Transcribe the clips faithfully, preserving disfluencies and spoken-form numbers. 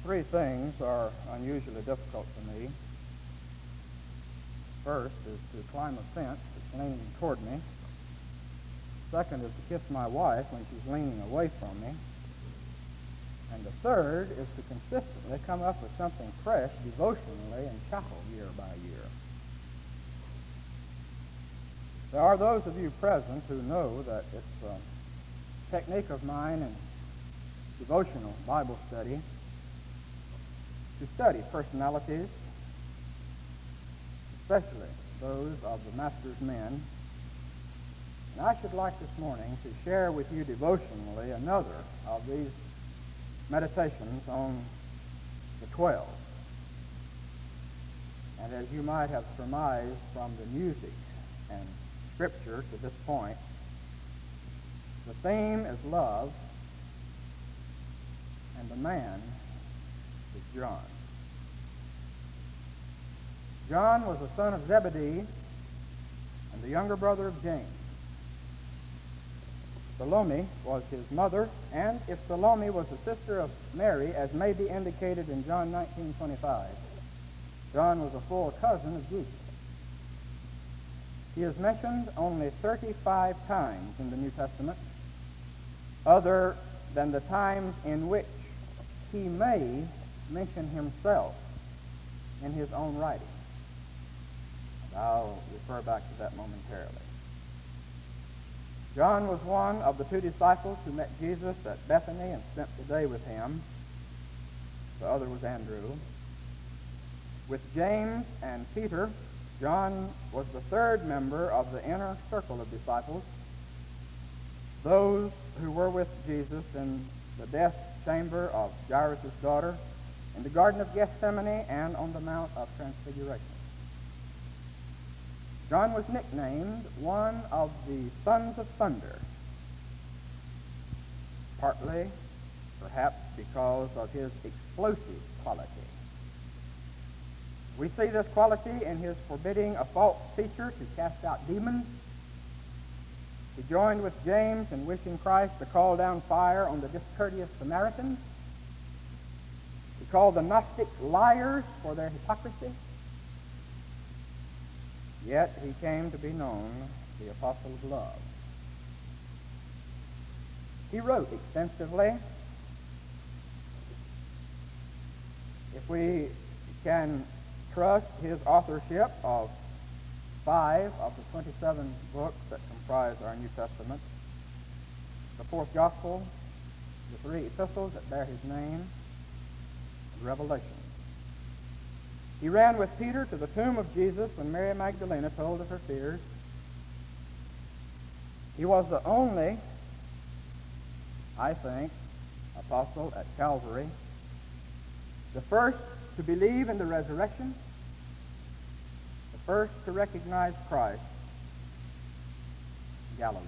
Three things are unusually difficult for me. First is to climb a fence that's leaning toward me. Second is to kiss my wife when she's leaning away from me. And the third is to consistently come up with something fresh devotionally in chapel year by year. There are those of you present who know that it's a technique of mine in devotional Bible study to study personalities, especially those of the Master's men. And I should like this morning to share with you devotionally another of these meditations on the twelve. And as you might have surmised from the music and scripture to this point, the theme is love, and the man is John. John was the son of Zebedee and the younger brother of James. Salome was his mother, and if Salome was the sister of Mary, as may be indicated in John nineteen twenty-five, John was a full cousin of Jesus. He is mentioned only thirty-five times in the New Testament, other than the times in which he may mention himself in his own writing. And I'll refer back to that momentarily. John was one of the two disciples who met Jesus at Bethany and spent the day with him. The other was Andrew. With James and Peter, John was the third member of the inner circle of disciples, those who were with Jesus in the death chamber of Jairus' daughter, in the Garden of Gethsemane, and on the Mount of Transfiguration. John was nicknamed one of the sons of thunder, partly, perhaps, because of his explosive quality. We see this quality in his forbidding a false teacher to cast out demons. He joined with James in wishing Christ to call down fire on the discourteous Samaritans. He called the Gnostics liars for their hypocrisy. Yet he came to be known the apostle of love. He wrote extensively. If we can trust his authorship of five of the twenty-seven books that comprise our New Testament, the fourth gospel, the three epistles that bear his name, and Revelation. He ran with Peter to the tomb of Jesus when Mary Magdalene told of her fears. He was the only, I think, apostle at Calvary, the first to believe in the resurrection, the first to recognize Christ in Galilee.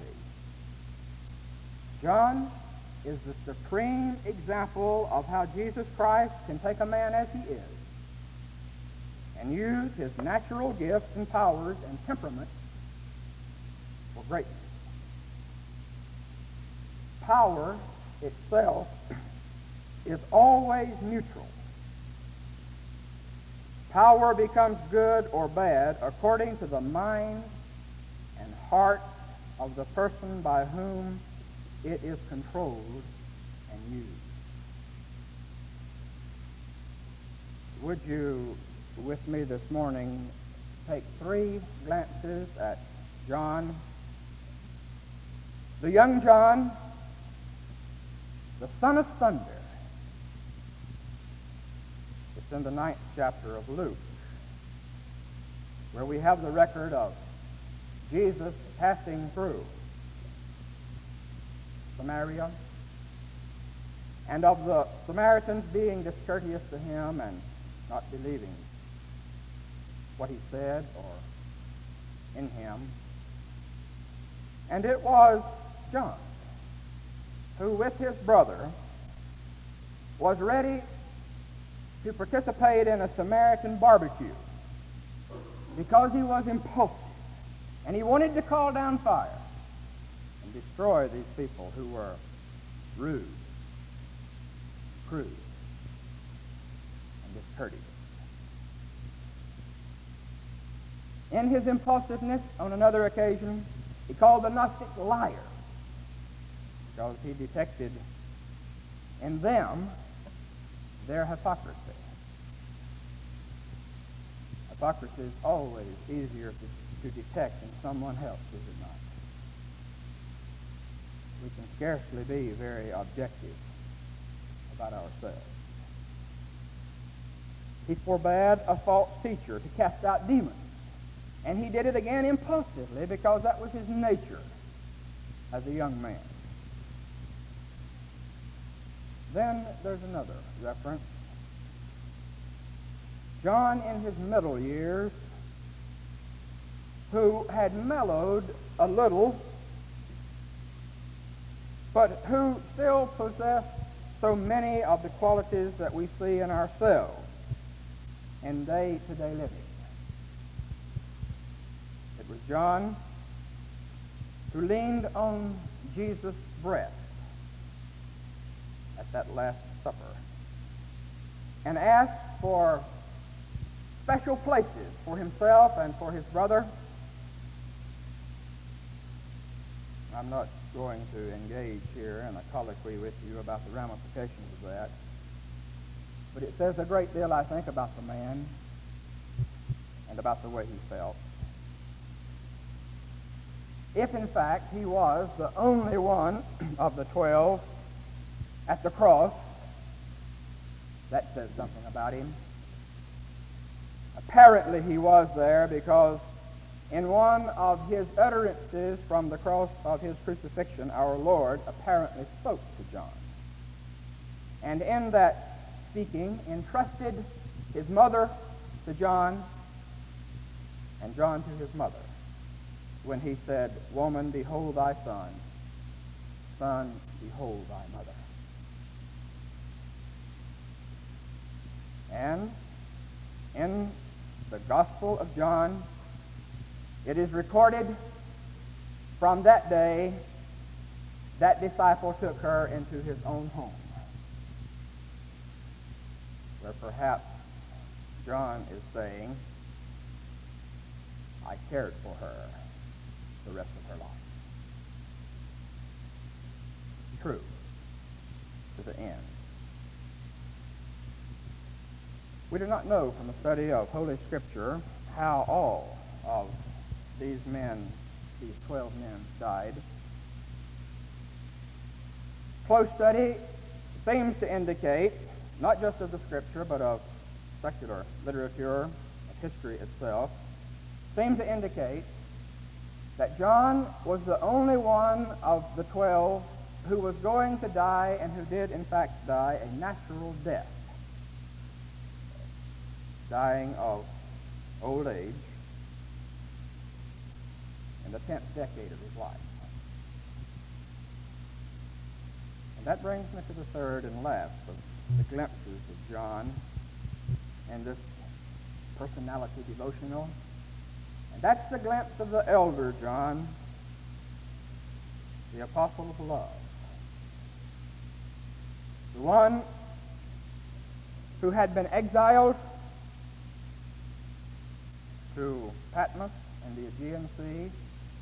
John is the supreme example of how Jesus Christ can take a man as he is and use his natural gifts and powers and temperament for greatness. Power itself is always neutral. Power becomes good or bad according to the mind and heart of the person by whom it is controlled and used. Would you, with me this morning, take three glances at John, the young John, the son of thunder. It's in the ninth chapter of Luke, where we have the record of Jesus passing through Samaria, and of the Samaritans being discourteous to him and not believing what he said or in him. And it was John who, with his brother, was ready to participate in a Samaritan barbecue because he was impulsive and he wanted to call down fire and destroy these people who were rude, crude. discourteous. In his impulsiveness, on another occasion, he called the Gnostics liars because he detected in them their hypocrisy. Hypocrisy is always easier to, to detect in someone else, is it not? We can scarcely be very objective about ourselves. He forbade a false teacher to cast out demons. And he did it again impulsively because that was his nature as a young man. Then there's another reference. John in his middle years, who had mellowed a little, but who still possessed so many of the qualities that we see in ourselves in day-to-day living. It was John who leaned on Jesus' breast at that Last Supper and asked for special places for himself and for his brother. I'm not going to engage here in a colloquy with you about the ramifications of that, but it says a great deal, I think, about the man and about the way he felt. If, in fact, he was the only one of the twelve at the cross, that says something about him. Apparently he was there because in one of his utterances from the cross of his crucifixion, our Lord apparently spoke to John. And in that speaking, entrusted his mother to John and John to his mother when he said, "Woman, behold thy son. Son, behold thy mother." And in the Gospel of John, it is recorded from that day that disciple took her into his own home, where perhaps John is saying, I cared for her the rest of her life. True to the end. We do not know from the study of Holy Scripture how all of these men, these twelve men, died. Close study seems to indicate, not just of the Scripture, but of secular literature, of history itself, seems to indicate that John was the only one of the twelve who was going to die, and who did in fact die a natural death, dying of old age in the tenth decade of his life. And that brings me to the third and last of the glimpses of John in this personality devotional. And that's the glimpse of the elder John, the apostle of love. The one who had been exiled to Patmos and the Aegean Sea.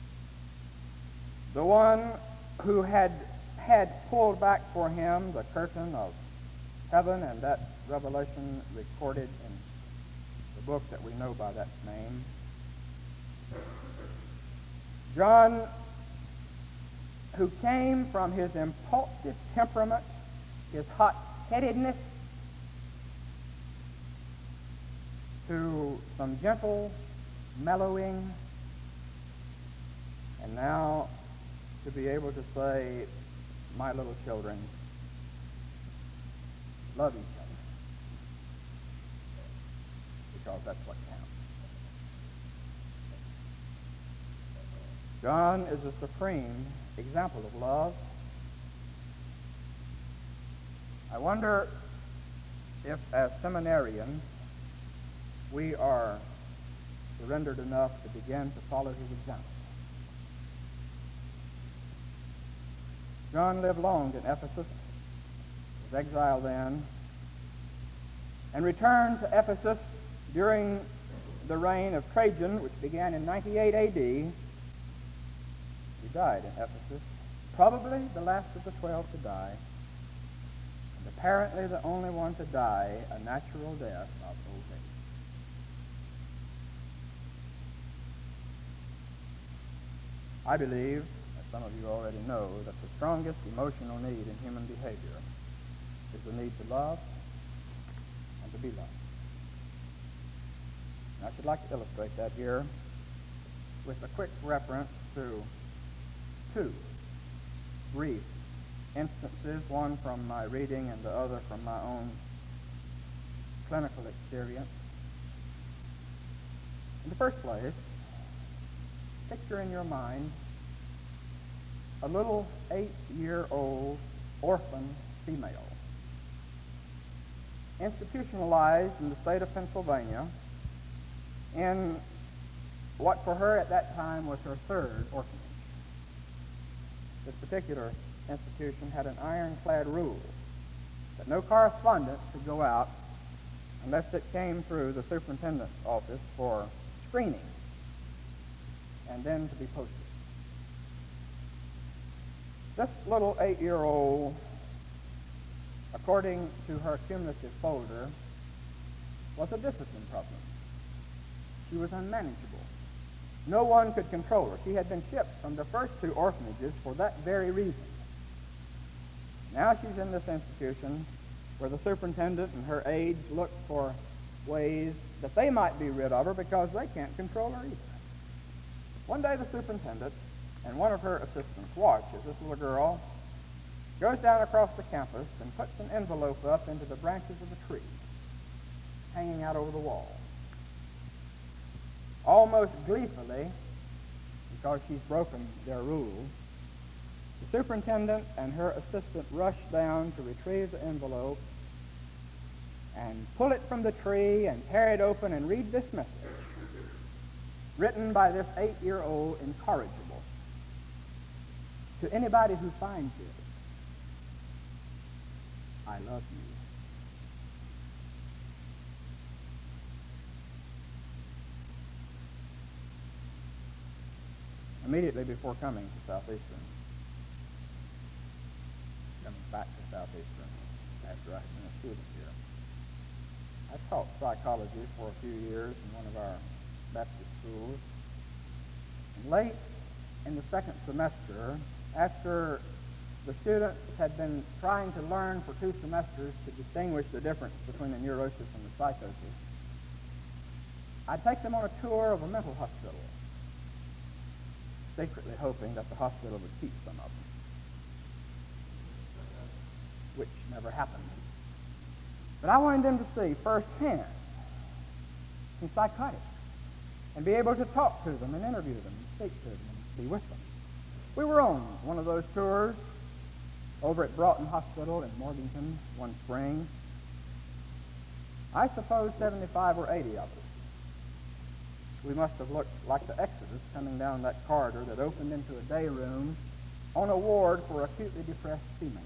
The one who had had pulled back for him the curtain of heaven, and that revelation recorded in the book that we know by that name. John, who came from his impulsive temperament, his hot-headedness, to some gentle mellowing, and now to be able to say, my little children, love each other, because that's what counts. John is a supreme example of love. I wonder if, as seminarians, we are surrendered enough to begin to follow his example. John lived long in Ephesus, was exiled then, and returned to Ephesus during the reign of Trajan, which began in ninety-eight A D. He died in Ephesus, probably the last of the twelve to die, and apparently the only one to die a natural death of old age. I believe, as some of you already know, that the strongest emotional need in human behavior is the need to love and to be loved. And I should like to illustrate that here with a quick reference to two brief instances, one from my reading and the other from my own clinical experience. In the first place, picture in your mind a little eight-year-old orphan female, institutionalized in the state of Pennsylvania in what for her at that time was her third orphanage. This particular institution had an ironclad rule that no correspondence could go out unless it came through the superintendent's office for screening and then to be posted. This little eight-year-old, according to her cumulative folder, was a discipline problem. She was unmanageable. No one could control her. She had been shipped from the first two orphanages for that very reason. Now she's in this institution where the superintendent and her aides look for ways that they might be rid of her because they can't control her either. One day the superintendent and one of her assistants watch as this little girl goes down across the campus and puts an envelope up into the branches of a tree hanging out over the wall. Almost gleefully, because she's broken their rules, the superintendent and her assistant rush down to retrieve the envelope and pull it from the tree and tear it open and read this message, written by this eight-year-old incorrigible. To anybody who finds it, I love you. Immediately before coming to Southeastern, coming back to Southeastern after I had been a student here, I taught psychology for a few years in one of our Baptist schools. And late in the second semester, after the students had been trying to learn for two semesters to distinguish the difference between the neurosis and the psychosis, I'd take them on a tour of a mental hospital, secretly hoping that the hospital would keep some of them, which never happened. But I wanted them to see firsthand some psychotics and be able to talk to them and interview them and speak to them and be with them. We were on one of those tours over at Broughton Hospital in Morganton one spring. I suppose seventy-five or eighty of us. We must have looked like the Exodus coming down that corridor that opened into a day room on a ward for acutely depressed females.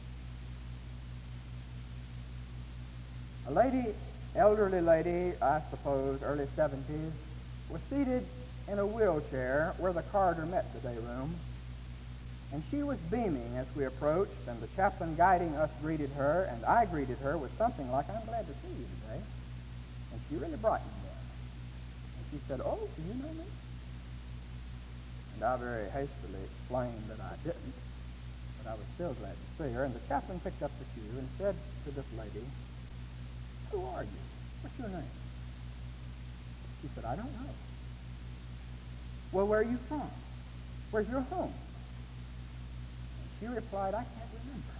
A lady, elderly lady, I suppose early seventies, was seated in a wheelchair where the corridor met the day room, and she was beaming as we approached, and the chaplain guiding us greeted her, and I greeted her with something like, "I'm glad to see you today." And she really brightened up. She said, "Oh, do you know me?" And I very hastily explained that I didn't, but I was still glad to see her. And the chaplain picked up the cue and said to this lady, "Who are you? What's your name?" She said, "I don't know." "Well, where are you from? Where's your home?" And she replied, "I can't remember."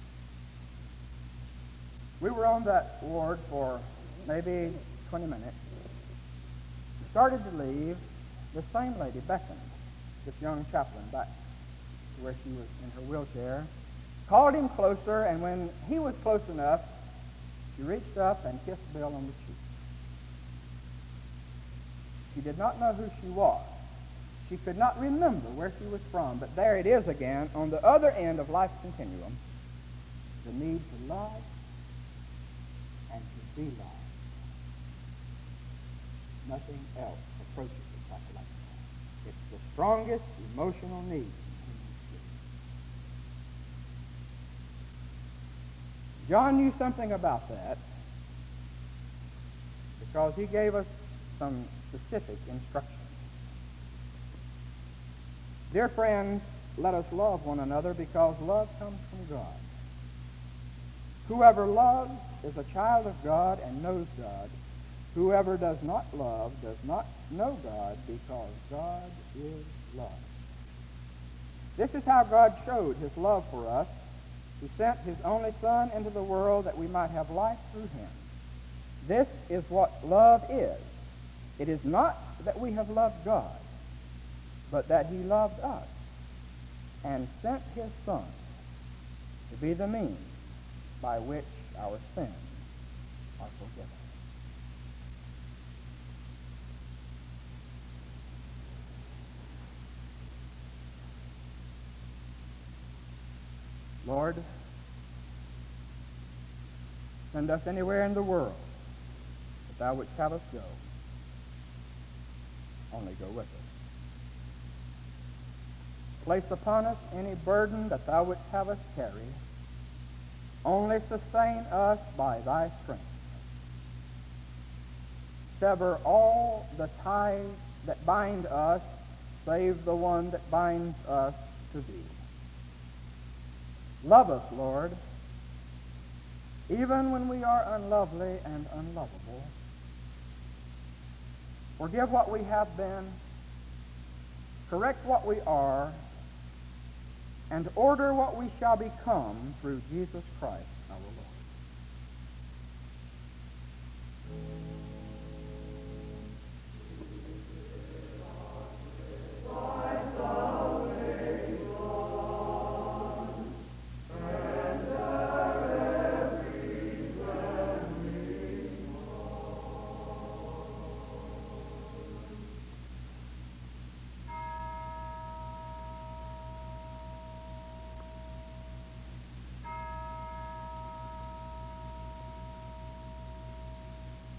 We were on that ward for maybe twenty minutes. Started to leave, the same lady beckoned this young chaplain back to where she was in her wheelchair, called him closer, and when he was close enough, she reached up and kissed Bill on the cheek. She did not know who she was. She could not remember where she was from, but there it is again, on the other end of life's continuum, the need to love and to be loved. Nothing else approaches it quite like that. It's the strongest emotional need in human spirit. John knew something about that because he gave us some specific instructions. Dear friends, let us love one another because love comes from God. Whoever loves is a child of God and knows God. Whoever does not love does not know God because God is love. This is how God showed his love for us. He sent his only Son into the world that we might have life through him. This is what love is. It is not that we have loved God, but that he loved us and sent his Son to be the means by which our sins are forgiven. Lord, send us anywhere in the world that thou wouldst have us go. Only go with us. Place upon us any burden that thou wouldst have us carry. Only sustain us by thy strength. Sever all the ties that bind us, save the one that binds us to thee. Love us, Lord, even when we are unlovely and unlovable. Forgive what we have been, correct what we are, and order what we shall become through Jesus Christ our Lord.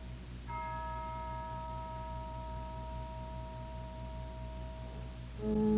Mm.